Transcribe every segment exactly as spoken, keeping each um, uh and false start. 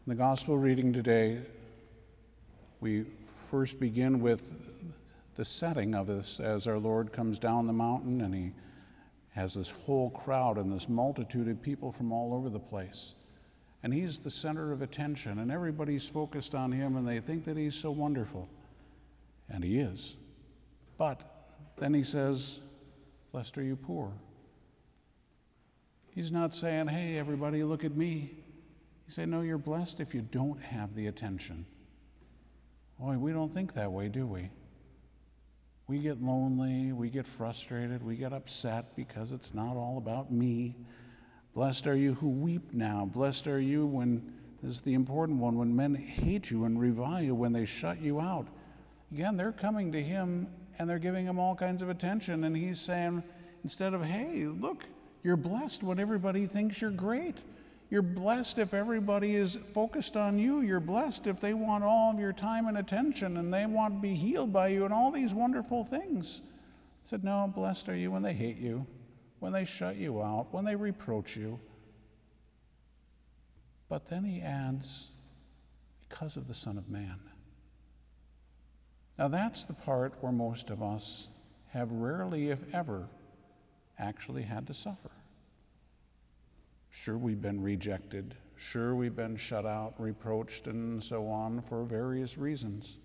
In the gospel reading today, we first begin with the setting of this as our Lord comes down the mountain and he has this whole crowd and this multitude of people from all over the place. And he's the center of attention, and everybody's focused on him, and they think that he's so wonderful. And he is. But then he says, "Blessed are you poor." He's not saying, "Hey, everybody, look at me." He said, "No, you're blessed if you don't have the attention." Boy, we don't think that way, do we? We get lonely, we get frustrated, we get upset because it's not all about me. Blessed are you who weep now. Blessed are you when, this is the important one, when men hate you and revile you, when they shut you out. Again, they're coming to him and they're giving him all kinds of attention, and he's saying, instead of, "Hey, look, you're blessed when everybody thinks you're great. You're blessed if everybody is focused on you. You're blessed if they want all of your time and attention and they want to be healed by you and all these wonderful things." He said, "No, blessed are you when they hate you, when they shut you out, when they reproach you." But then he adds, "because of the Son of Man." Now that's the part where most of us have rarely, if ever, actually had to suffer. Sure, we've been rejected. Sure, we've been shut out, reproached, and so on for various reasons.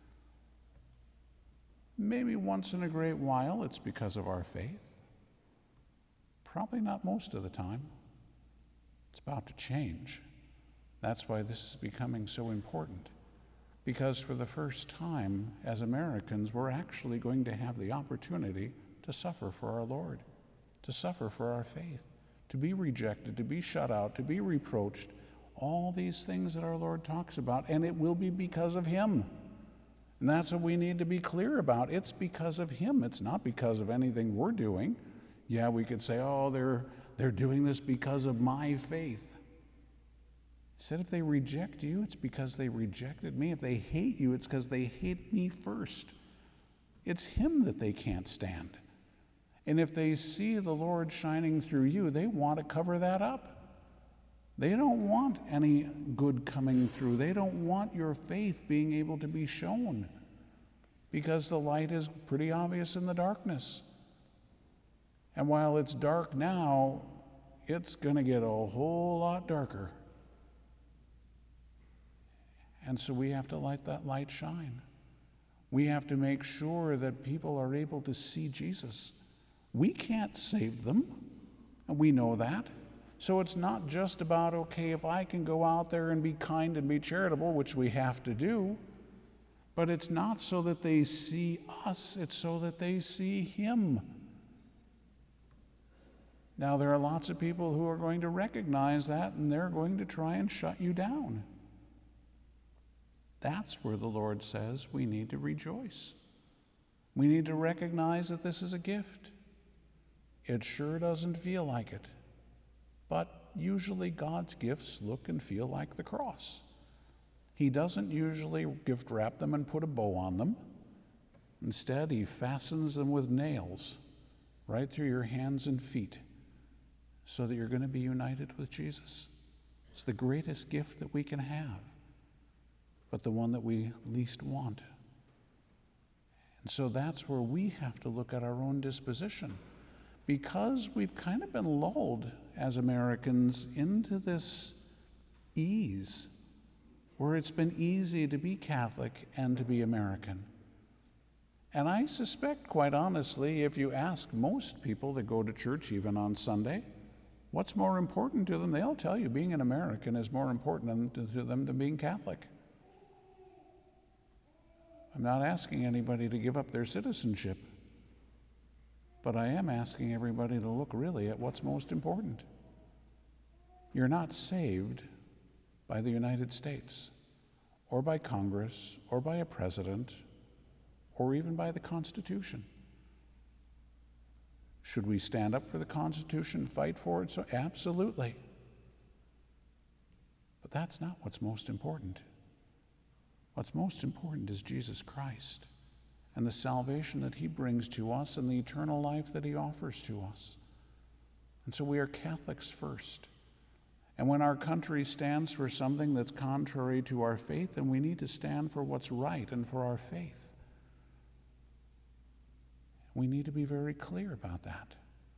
Maybe once in a great while it's because of our faith. Probably not most of the time. It's about to change. That's why this is becoming so important. Because for the first time, as Americans, we're actually going to have the opportunity to suffer for our Lord, to suffer for our faith, to be rejected, to be shut out, to be reproached, all these things that our Lord talks about, and it will be because of him. And that's what we need to be clear about. It's because of him. It's not because of anything we're doing. Yeah, we could say, "Oh, they're, they're doing this because of my faith." He said, if they reject you, it's because they rejected me. If they hate you, it's because they hate me first. It's him that they can't stand. And if they see the Lord shining through you, they want to cover that up. They don't want any good coming through. They don't want your faith being able to be shown, because the light is pretty obvious in the darkness. And while it's dark now, it's going to get a whole lot darker. And so we have to let that light shine. We have to make sure that people are able to see Jesus. We can't save them, and we know that. So it's not just about, okay, if I can go out there and be kind and be charitable, which we have to do, but it's not so that they see us, it's so that they see him. Now, there are lots of people who are going to recognize that, and they're going to try and shut you down. That's where the Lord says we need to rejoice. We need to recognize that this is a gift. It sure doesn't feel like it, but usually God's gifts look and feel like the cross. He doesn't usually gift wrap them and put a bow on them. Instead, he fastens them with nails right through your hands and feet so that you're going to be united with Jesus. It's the greatest gift that we can have, but the one that we least want. And so that's where we have to look at our own disposition, because we've kind of been lulled as Americans into this ease, where it's been easy to be Catholic and to be American. And I suspect, quite honestly, if you ask most people that go to church even on Sunday, what's more important to them, they'll tell you being an American is more important to them than being Catholic. I'm not asking anybody to give up their citizenship, but I am asking everybody to look really at what's most important. You're not saved by the United States, or by Congress, or by a president, or even by the Constitution. Should we stand up for the Constitution, fight for it? So absolutely. But that's not what's most important. What's most important is Jesus Christ and the salvation that he brings to us and the eternal life that he offers to us. And so we are Catholics first. And when our country stands for something that's contrary to our faith, then we need to stand for what's right and for our faith. We need to be very clear about that.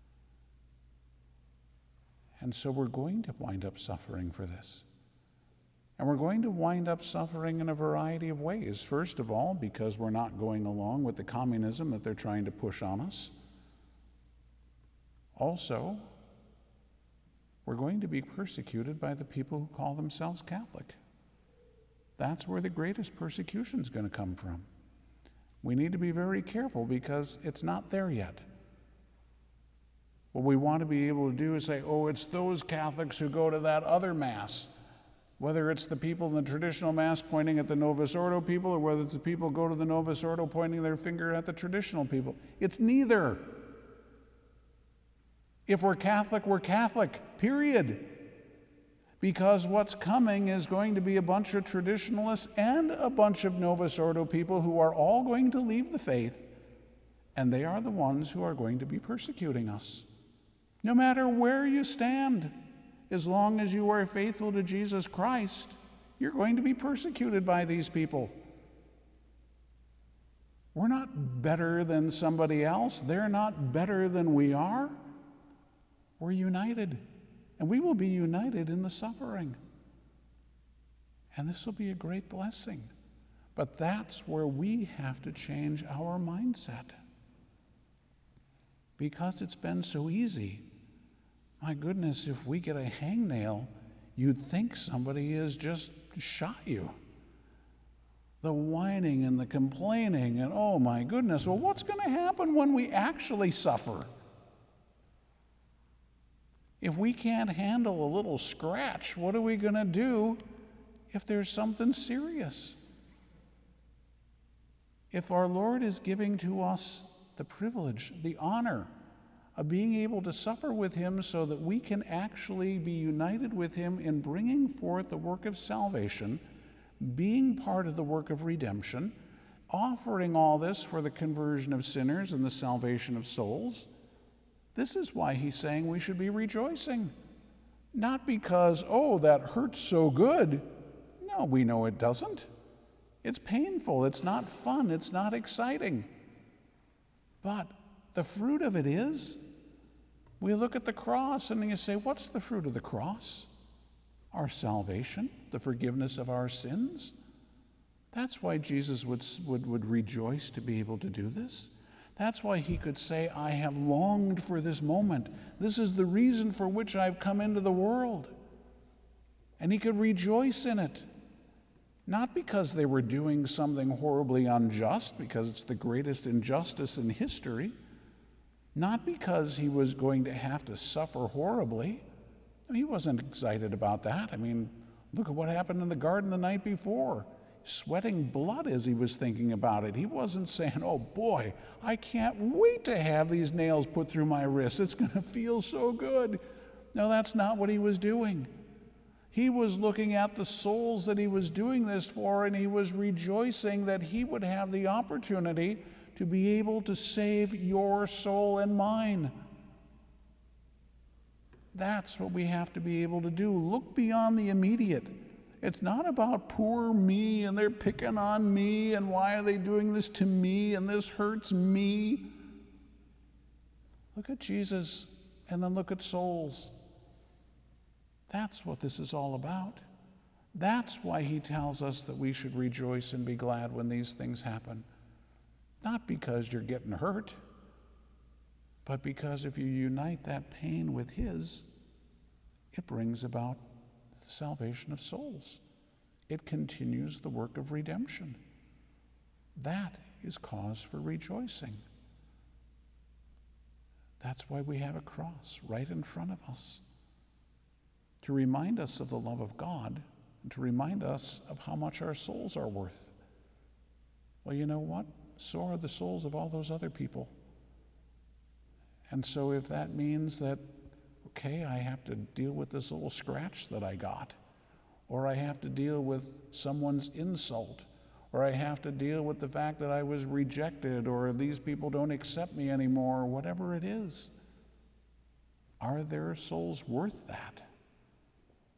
And so we're going to wind up suffering for this. And we're going to wind up suffering in a variety of ways. First of all, because we're not going along with the communism that they're trying to push on us. Also, we're going to be persecuted by the people who call themselves Catholic. That's where the greatest persecution is going to come from. We need to be very careful because it's not there yet. What we want to be able to do is say, oh, it's those Catholics who go to that other Mass. Whether it's the people in the traditional Mass pointing at the Novus Ordo people, or whether it's the people who go to the Novus Ordo pointing their finger at the traditional people. It's neither. If we're Catholic, we're Catholic, period. Because what's coming is going to be a bunch of traditionalists and a bunch of Novus Ordo people who are all going to leave the faith, and they are the ones who are going to be persecuting us. No matter where you stand, as long as you are faithful to Jesus Christ, you're going to be persecuted by these people. We're not better than somebody else. They're not better than we are. We're united, and we will be united in the suffering. And this will be a great blessing. But that's where we have to change our mindset. Because it's been so easy. My goodness, if we get a hangnail, you'd think somebody has just shot you. The whining and the complaining, and oh my goodness, well, what's going to happen when we actually suffer? If we can't handle a little scratch, what are we going to do if there's something serious? If our Lord is giving to us the privilege, the honor of being able to suffer with him so that we can actually be united with him in bringing forth the work of salvation, being part of the work of redemption, offering all this for the conversion of sinners and the salvation of souls, this is why he's saying we should be rejoicing. Not because, oh, that hurts so good. No, we know it doesn't. It's painful. It's not fun. It's not exciting. But the fruit of it is, we look at the cross and you say, what's the fruit of the cross? Our salvation, the forgiveness of our sins. That's why Jesus would, would, would rejoice to be able to do this. That's why he could say, I have longed for this moment. This is the reason for which I've come into the world. And he could rejoice in it. Not because they were doing something horribly unjust, because it's the greatest injustice in history. Not because he was going to have to suffer horribly. He wasn't excited about that. I mean, look at what happened in the garden the night before. Sweating blood as he was thinking about it. He wasn't saying, oh boy, I can't wait to have these nails put through my wrists. It's going to feel so good. No, that's not what he was doing. He was looking at the souls that he was doing this for, and he was rejoicing that he would have the opportunity to be able to save your soul and mine. That's what we have to be able to do. Look beyond the immediate. It's not about poor me and they're picking on me and why are they doing this to me and this hurts me. Look at Jesus and then look at souls. That's what this is all about. That's why he tells us that we should rejoice and be glad when these things happen. Not because you're getting hurt, but because if you unite that pain with his, it brings about the salvation of souls. It continues the work of redemption. That is cause for rejoicing. That's why we have a cross right in front of us, to remind us of the love of God and to remind us of how much our souls are worth. Well, you know what? So are the souls of all those other people. And so if that means that, okay, I have to deal with this little scratch that I got, or I have to deal with someone's insult, or I have to deal with the fact that I was rejected, or these people don't accept me anymore, or whatever it is, are their souls worth that?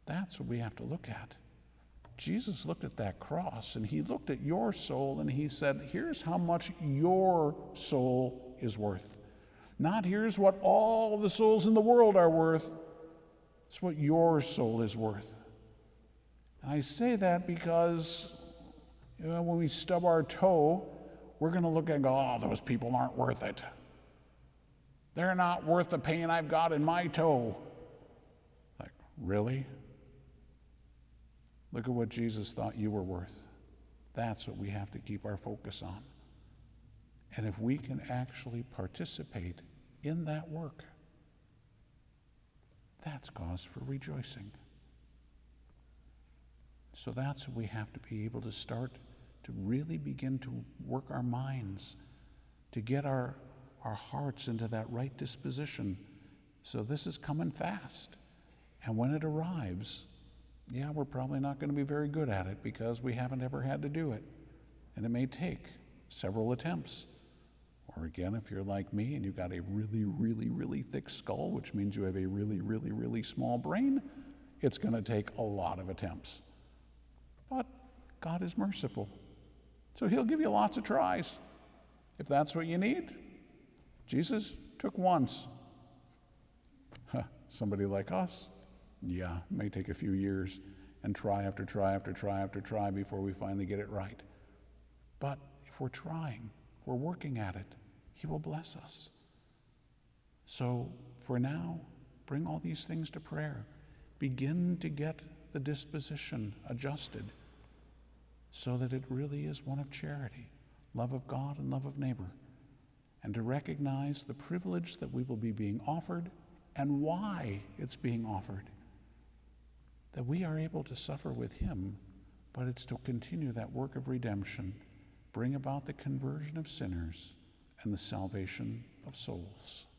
That's what we have to look at. Jesus looked at that cross, and he looked at your soul, and he said, here's how much your soul is worth. Not here's what all the souls in the world are worth. It's what your soul is worth. And I say that because, you know, when we stub our toe, we're going to look and go, oh, those people aren't worth it. They're not worth the pain I've got in my toe. Like, really? Look at what Jesus thought you were worth. That's what we have to keep our focus on. And if we can actually participate in that work, that's cause for rejoicing. So that's what we have to be able to start to really begin to work our minds, to get our, our hearts into that right disposition. So this is coming fast. And when it arrives, yeah, we're probably not going to be very good at it because we haven't ever had to do it. And it may take several attempts. Or again, if you're like me and you've got a really, really, really thick skull, which means you have a really, really, really small brain, it's going to take a lot of attempts. But God is merciful. So he'll give you lots of tries. If that's what you need, Jesus took once. Huh, somebody like us, yeah, it may take a few years and try after try after try after try before we finally get it right. But if we're trying, we're working at it, he will bless us. So for now, bring all these things to prayer. Begin to get the disposition adjusted so that it really is one of charity, love of God and love of neighbor, and to recognize the privilege that we will be being offered and why it's being offered. That we are able to suffer with him, but it's to continue that work of redemption, bring about the conversion of sinners and the salvation of souls.